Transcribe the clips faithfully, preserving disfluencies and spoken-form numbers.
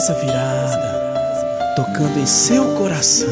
cabeça virada, tocando em seu coração.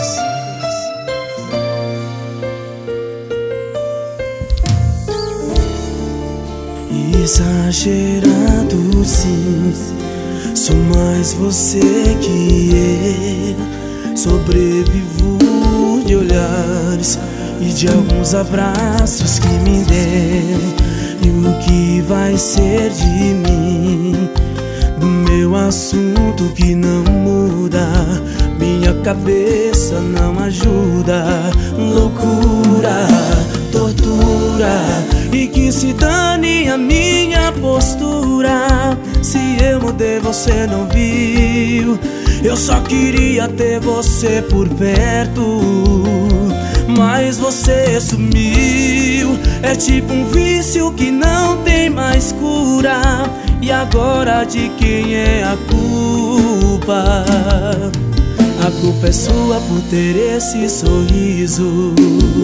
Exagerado sim, sou mais você que eu. Sobrevivo de olhares e de alguns abraços que me deram. E o que vai ser de mim, do meu assunto que não muda, minha cabeça não ajuda. Loucura, tortura, e que se dane a minha postura. Se eu mudei você não viu, eu só queria ter você por perto, mas você sumiu. É tipo um vício que não tem mais cura. E agora de quem é a culpa? A culpa é sua por ter esse sorriso,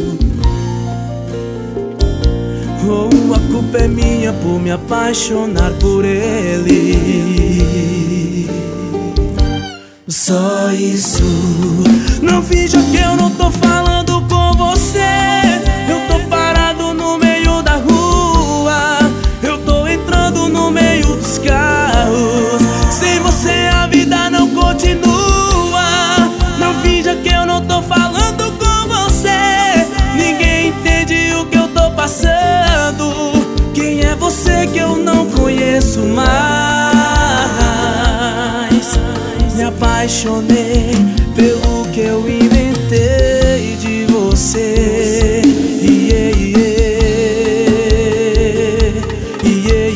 ou a culpa é minha por me apaixonar por ele. Só isso. Não finja que eu não tô falando com você. Eu tô parado no meio da rua, eu tô entrando no meio dos carros. Sem você a vida não continua. Não finja que eu não tô falando com você. Ninguém entende o que eu tô passando. Quem é você que eu não conheço mais? Me apaixonei pelo que eu inventei de você. Yeah, yeah. Yeah,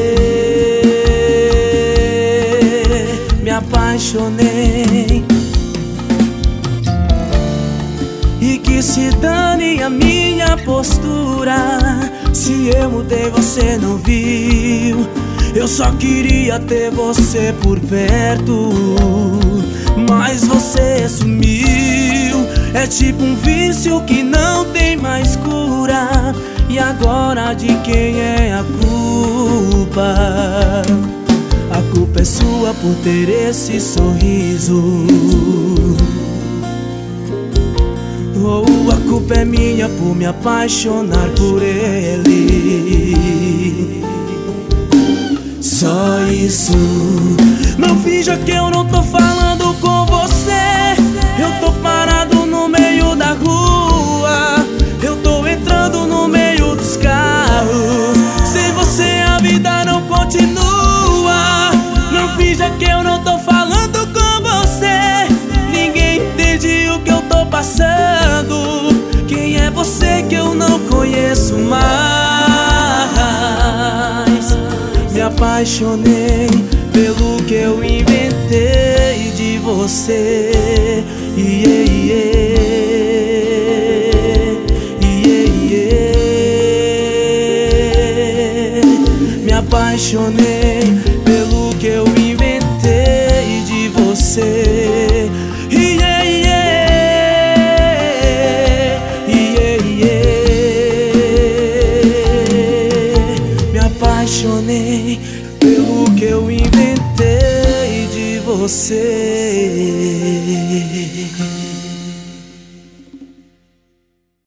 yeah. Me apaixonei. E que se dane a minha postura. Se eu mudei você não viu, eu só queria ter você por perto, mas você sumiu. É tipo um vício que não tem mais cura. E agora de quem é a culpa? A culpa é sua por ter esse sorriso, ou a culpa é minha por me apaixonar por ele. Só isso. Não finja que eu não tô falando com você. Eu tô parado no meio da rua, eu tô entrando no meio dos carros. Sem você a vida não continua. Não finja que eu não tô falando com você. Ninguém entende o que eu tô passando. Quem é você que eu não conheço mais? Me apaixonei pelo que eu inventei de você. Yeah, yeah. Yeah, yeah. Me apaixonei pelo que eu inventei de você. Yeah, yeah. Yeah, yeah. Me apaixonei pelo que eu inventei de você.